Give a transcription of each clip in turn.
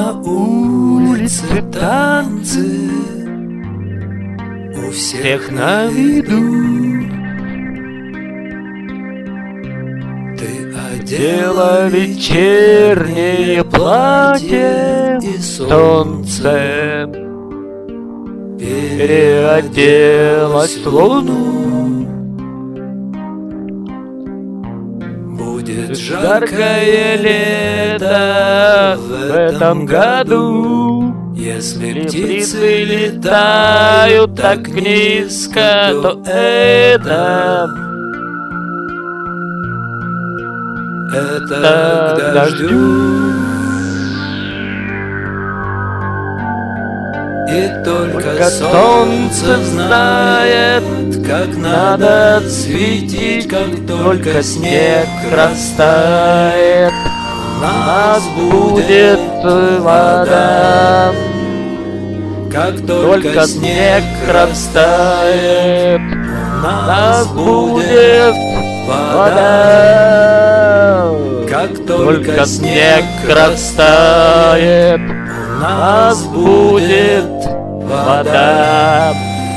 На улице танцы, у всех на виду. Ты одела вечернее платье, и солнце переоделась в луну. Будет жаркое лето в этом году. Если птицы летают так низко, то это к дождю. И только солнце знает, как надо светить. Как только снег растает, у нас будет вода. Как только снег растает, у нас будет вода. Как только снег растает, у нас будет вода.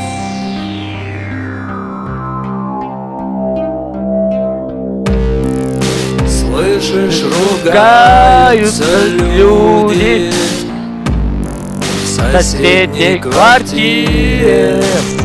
Слышишь, ругаются люди в соседней квартире.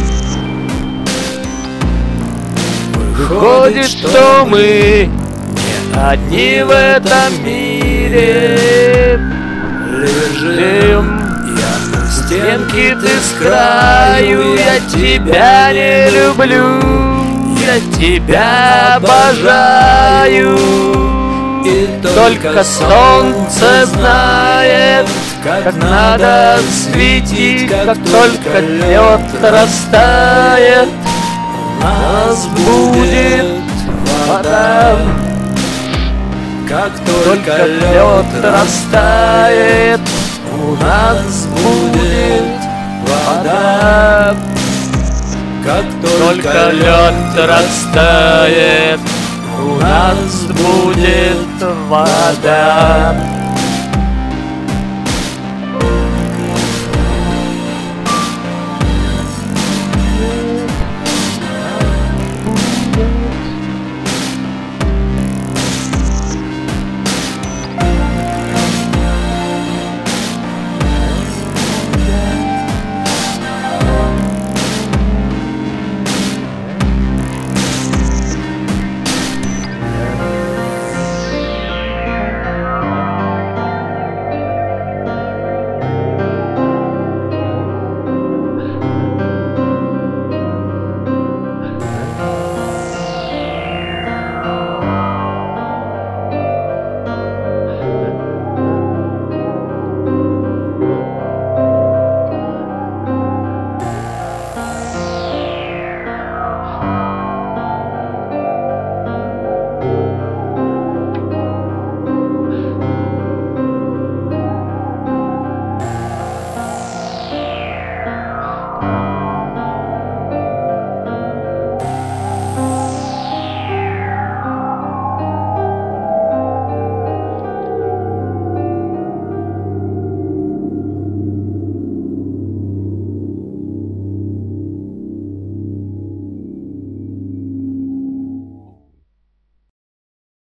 Выходит, что мы не одни в этом мире. Лежим, я у стенки, ты с краю. Я тебя не люблю, я тебя обожаю. И только солнце знает, как надо светить. Как только лед растает, у нас будет вода. Как только лед растает, у нас будет вода. Как только лед растает, у нас будет вода.